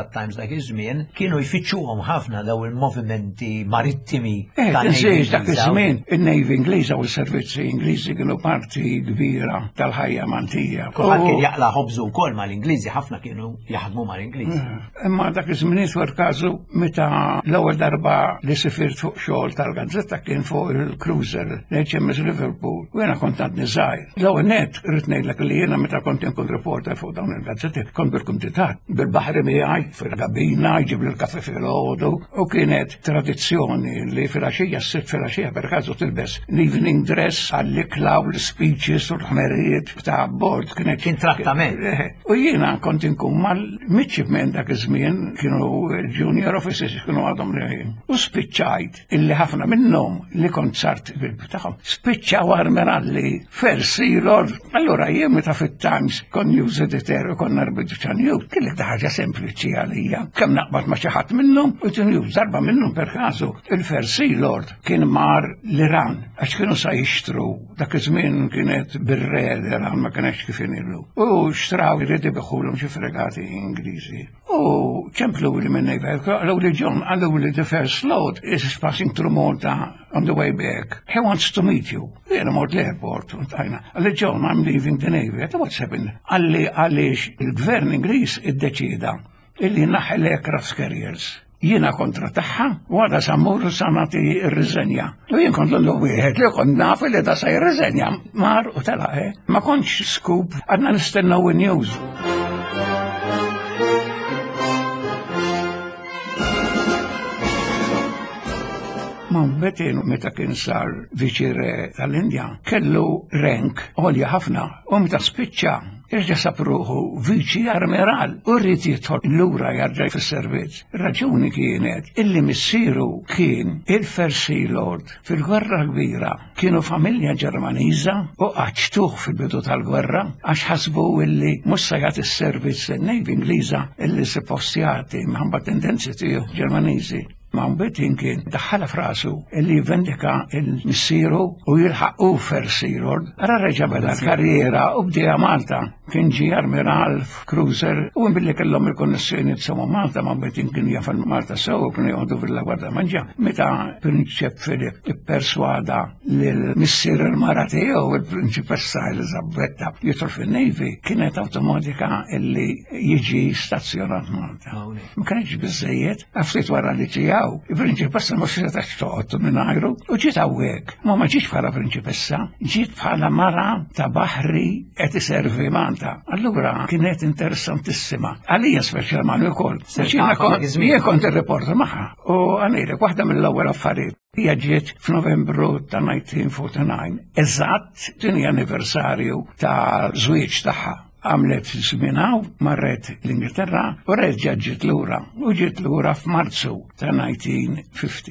dak iż-żmien kienu jfittxuhom ħafna daw il-movimenti marittimi Eh, ta' tinsiex dak iż-żmien in-Navy Ingliża u s-servizzi Ingliżi kienu parti kbira tal-ħajja Maltija. Kulħadd kien jaqla ħobżu wkoll mal-Ingliżi, ħafna kienu jaħdmu mal-Ingliżi. Imma dak iż-żmien iswer każu meta l-ewwel darba li sifirt fuq xogħol tal-gazzetta kien fuq il-cruiser H M S Liverpool u jiena kont għadni żgħir. L-ewwel net rrid ngħidlek li jiena meta kont inkun reporter fuq dawn il-gazzetti kont bil-kumditat bil-baħri miegħi fil-gabina jġib li l-kaffe fil-ħodu u kienet tradizzjoni li fil-għaxija s-sitt fil-għaxija per kazu tilbes l-evening dress għall-ikla u l-speeches u l-ħmerijiet ta' bord kienet Kien trattament. U jiena kont inkun mal-midshipmen dak iż-żmien kienu junior officers kienu għadhom reħin. U spiċċajt illi ħafna minnhom li kont sart bil-btaħħom spiċċaw armeralli First Sea Lord. Allura jien meta fit-Times kon news editor u kon narbidu news kellek da ħaġa sempliċi għalija. Kemm naqbad ma xi ħadd minnhom u news darba minnhom per każu il-First Sea Lord kien mar l-Iran għax kienu sa jixtru dak iż-żmien kienet bir-re l-Iran ma kienx kif inillu. U xtraw jridu biħulhom xi fregati Ingliżi. U ċemplu li minn nejvek, għallu li John, għallu li the first load is passing through Malta on the way back. He wants to meet you. Jena mort l-airport, għajna. Għalli John, I'm leaving the Navy. Għalli what's happened? Għalli għalix il-gvern Inglis id-deċida illi naħel aircraft carriers. Jiena kontra taħħa, u għada sammur sanati il-rizenja. U jien kont l-lu wieħed li kont naf li da sa il-rizenja. Mar u tala, eh? Ma konċ scoop, għadna nistennaw il-news. Ma mbetin meta kien sar viċire tal-Indja, kellu rank għolja ħafna, u meta spiċċa irġa sapruħu viċi armeral u rrit jitħol l-ura jarġaj fil-servizz. Raġuni kienet illi missiru kien il-First Sea Lord fil-gwerra kbira kienu familja ġermaniza u għaċtuħ fil-bidu tal-gwerra għax ħasbu illi mussajat il-servizz Navy Ingliża illi se-postjati mħamba tendenzi tiju ġermanizi. Ma mbetin kien daħħala frasu illi vendika il-missiru u jilħaqu First Sea Lord. Ara reġa beda karriera u bdija Malta. Kien ġi armiral f'cruiser u mbilli kellhom il-konnessjoni t-sawa Malta ma mbetin kien jafan Malta sew kienu jgħodu fil-la Gwarda Manġa. Meta Prinċep Filip ipperswada l-missir il-mara tiegħu il-Prinċipessa Elizabetta jidħol fin-Navy kienet awtomatika illi jiġi stazzjonat Malta. Ma kienx biżejjed, għaftit wara li ġija il-Prinċipessa ma s-setax toqgħod minn ajru u ġiet hawnhekk. Ma ma ġietx bħala Prinċipessa, ġiet bħala mara ta' baħri qed iservi Malta. Allura kienet interessantissima. Għalija speċjalment ukoll. Jien kont ir-reporter magħha. U għanejlek waħda mill-ewwel affarijiet. Hija ġiet f'Novembru ta' nineteen forty-nine, eżatt tieni anniversarju ta' żwieġ tagħha. Għamlet f-siminaw, marret l-Ingilterra, u reġġa ġiet l-ura, u ġiet l-ura f'Marzu ta' nineteen fifty.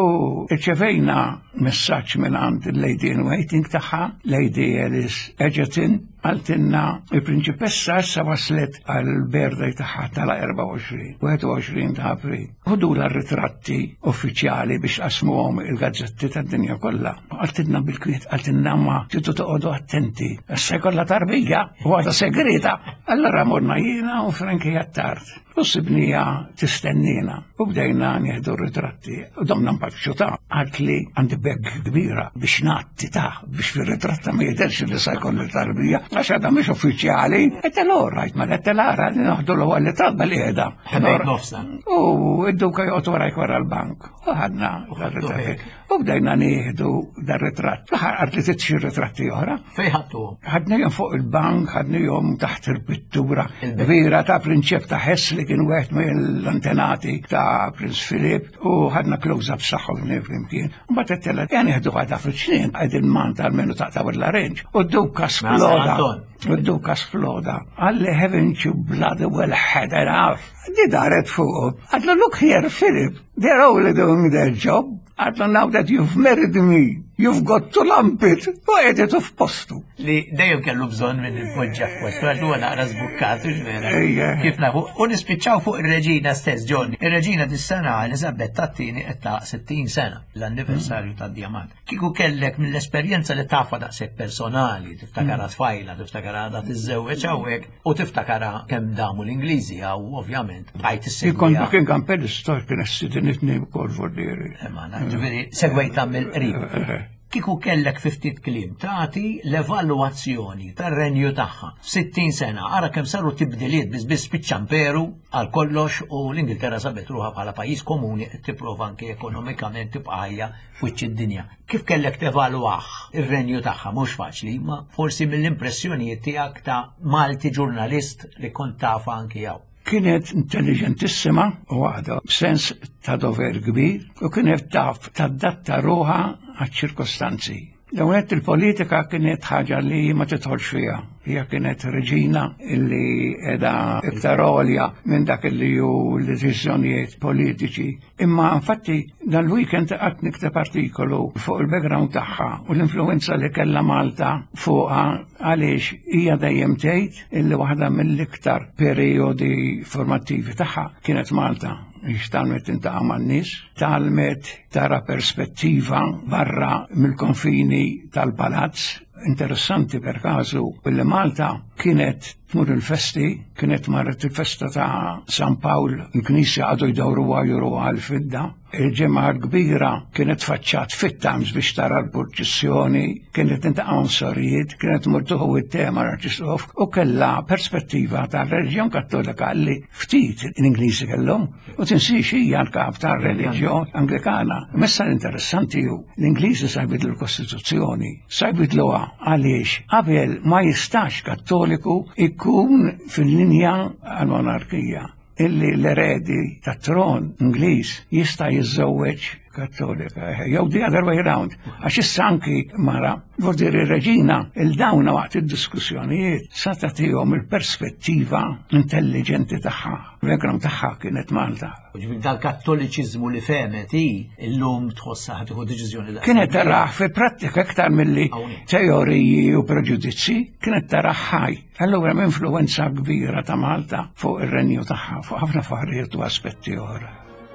U ċevejna messaċ minn għand il-Lady in Waiting taħħa, Lady Alice Edgerton, għaltinna il-Prinċipessa issa waslet għal-birthday taħħa tal-twenty-four ta' April. Hudu l-ritratti uffiċjali biex qasmuhom il-gazzetti tad-dinja kollha. Għaltinna bil-kwiet, għaltinna ma titu toqgħodu attenti. Issa jkollha tarbija u għadha segreta. Allora morna jiena u Franki Jattart. U sibnija tistennina. U bdejna nieħdu ritratti. U domna mpaċċu ta' għaltli għandi beg kbira biex natti ta' biex fir-ritratta ma jidherx li sa jkollu tarbija. Għax għadha mhix uffiċjali. Qed l-orajt ma qed l-ara li naħdu l-ewwel talba li qiegħda. Ħebejt nofsa. U id-duka joqgħod warajk wara l-bank. U ħadna dar-ritratti. U bdejna nieħdu dar-ritratt. L-aħħar qart li titxi ritratti oħra. Fejn ħadtuhom? Ħadnihom fuq il-bank, ħadnihom taħt il-pittura kbira ta' Prinċep ta' Hess li kien wieħed mill-antenati ta' Prince Philip u ħadna close-up saħħu flimkien. Mbagħad qed tella jani ħedu ħadha fiċ-xnien qegħdin Manta għalmenu taqtaw l-aranġ. U d-duka sploda. U d-duka sploda. Għalli haven't you bloody well had enough. Di daret fuq. Għadlu look here, Philip. They're only doing their job. Għadlu now that you've married me. You've got to lump it, u għedet f'postu. Li dejjem kellu bżonn minn il-poġġa f'postu, għax huwa naqra żbukkat, ġvera. Ejja. Kif nafu, u nispiċċaw fuq ir-Reġina stess, John. Ir-Reġina dis-sena Elizabeth tat-tieni qed ta' sittin sena, l-anniversarju tad-Djamant. Kieku kellek mill-esperjenza li tafa daqshekk personali, tiftakara tfajla, tiftakara da tiżżewweġ hawnhekk u tiftakara kemm damu l-Ingliżi għaw ovvjament bqajt Ikon issegwija. kien kan pedestal kien s-sidinitni b'kol vordiri. Ġifieri segwejta mill-qrib. Kiku kellek ftit kliem tagħti l-evalwazzjoni tar-renju tagħha. sittin sena, ara kemm saru tibdiliet biss biss biċ-ċamperu għal kollox u l-Ingilterra sabet ruħha bħala pajjiż komuni qed tipprova anke ekonomikament tibqajja f'wiċċ id-dinja. Kif kellek tevalwah ir-renju tagħha mhux faċli, ma forsi mill-impressjonijiet tiegħek ta' Malti ġurnalist li kont tafa anke jew. Kienet intelligentissima u għada b'sens ta' dover kbir u kienet taf tad-datta ruħa għaċ-ċirkostanzi. Dawnet il-politika kienet ħaġa li ma titħolx fija. Hija kienet reġina illi edha iktar għolja minn dak illi ju l-deċiżjonijiet politiċi. Imma infatti dal-weekend qatt nikteb artikolu fuq il-background tagħha u l-influenza li kellha Malta fuqha għaliex hija dejjem tgħid illi waħda mill-iktar perjodi formattivi tagħha kienet Malta. Ix talmet intaqa' man-nies, talmet tara perspettiva barra mill-konfini tal-palazz. Interessanti per kazu, billi Malta kienet tmur il-festi, kienet marret il-festa ta' San Pawl, il-Knisja għadu jdawru għajuru għal-fidda. Il-ġemma kbira kienet faċċat fit-tams biex tara l-purċissjoni, kienet intaqa' sorijiet, kienet murtuħu it-tema raġisof u kella perspettiva tal-reġjon kattolika li ftit l-Ingliżi kellhom u tinsix hija l-kap tal-reġjon Anglikana. Messa l-interessanti hu l-Ingliżi sajbidlu l-Kostituzzjoni, sajbidluha għaliex qabel ma jistax kattoliku ikun fil-linja għal-monarkija illi l-eredi ta' tron Ingliż jista' jiżżewweġ kattolika. Jew the other way around. Għax issa anki mara vordir ir-reġina il-dawna waqt id-diskussjonijiet sa tagħtihom il-perspettiva intelligenti tagħha. Il-background tagħha kienet Malta. Dal-kattoliċiżmu li femet hi illum tħossha tieħu deċiżjoni da. Kienet taraħ fi prattika aktar milli teoriji u preġudizzi, kienet taraħ ħaj. Allura hemm influenza kbira ta' Malta fuq ir-renju tagħha, fuq ħafna affarijiet u aspetti oħra.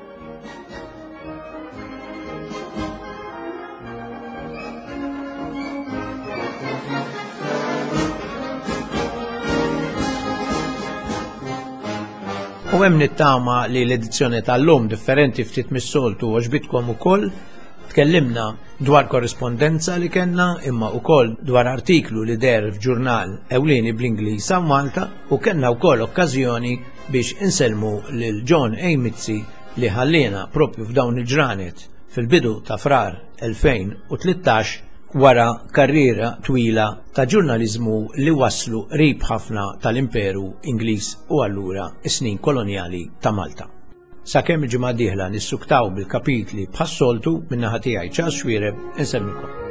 U hemm nittama li l-edizzjoni tal-lum differenti ftit mis-soltu għaġbitkom ukoll tkellimna dwar korrispondenza li kellna imma ukoll dwar artiklu li der f'ġurnal ewlieni bl-Ingliż sa' Malta u kellna wkoll okkażjoni biex inselmu lil John Amizzi li ħallina propju f'dawn il-ġranet fil-bidu ta' frar elfejn u tlittax wara karriera twila ta' ġurnaliżmu li waslu qrib ħafna tal-Imperu Ingliż u allura is-snin kolonjali ta' Malta. Sakemm il-ġimgħa d-dieħla nissuktaw bil-kapitli bħas-soltu min-naħa tiegħi Charles Xwiereb insemmilkom.